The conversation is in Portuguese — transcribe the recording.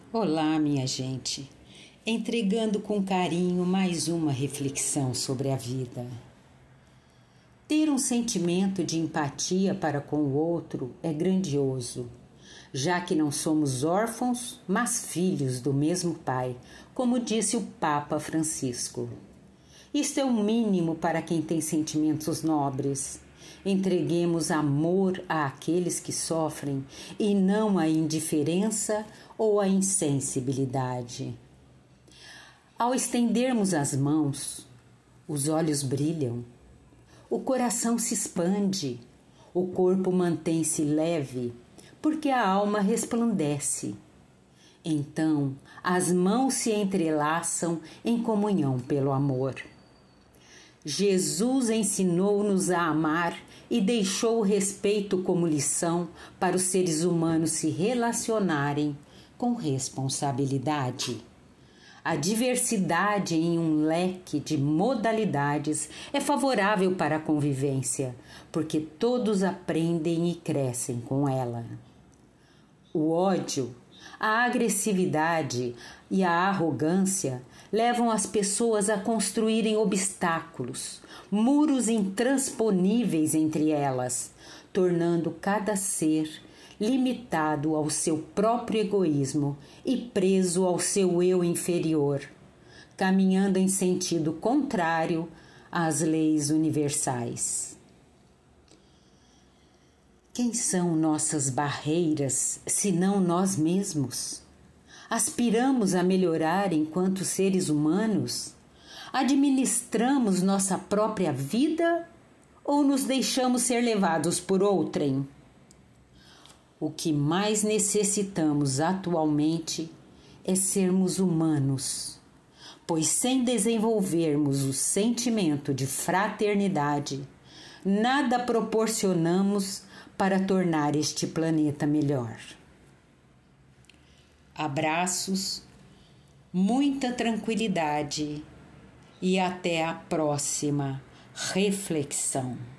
Olá, minha gente, entregando com carinho mais uma reflexão sobre a vida. Ter um sentimento de empatia para com o outro é grandioso, já que não somos órfãos, mas filhos do mesmo Pai, como disse o Papa Francisco. Isto é o mínimo para quem tem sentimentos nobres. Entreguemos amor àqueles que sofrem e não a indiferença ou a insensibilidade. Ao estendermos as mãos, os olhos brilham, o coração se expande, o corpo mantém-se leve, porque a alma resplandece. Então, as mãos se entrelaçam em comunhão pelo amor. Jesus ensinou-nos a amar e deixou o respeito como lição para os seres humanos se relacionarem com responsabilidade. A diversidade em um leque de modalidades é favorável para a convivência, porque todos aprendem e crescem com ela. O ódio, a agressividade e a arrogância levam as pessoas a construírem obstáculos, muros intransponíveis entre elas, tornando cada ser limitado ao seu próprio egoísmo e preso ao seu eu inferior, caminhando em sentido contrário às leis universais. Quem são nossas barreiras, senão nós mesmos? Aspiramos a melhorar enquanto seres humanos? Administramos nossa própria vida ou nos deixamos ser levados por outrem? O que mais necessitamos atualmente é sermos humanos, pois sem desenvolvermos o sentimento de fraternidade, nada proporcionamos para tornar este planeta melhor. Abraços, muita tranquilidade e até a próxima reflexão.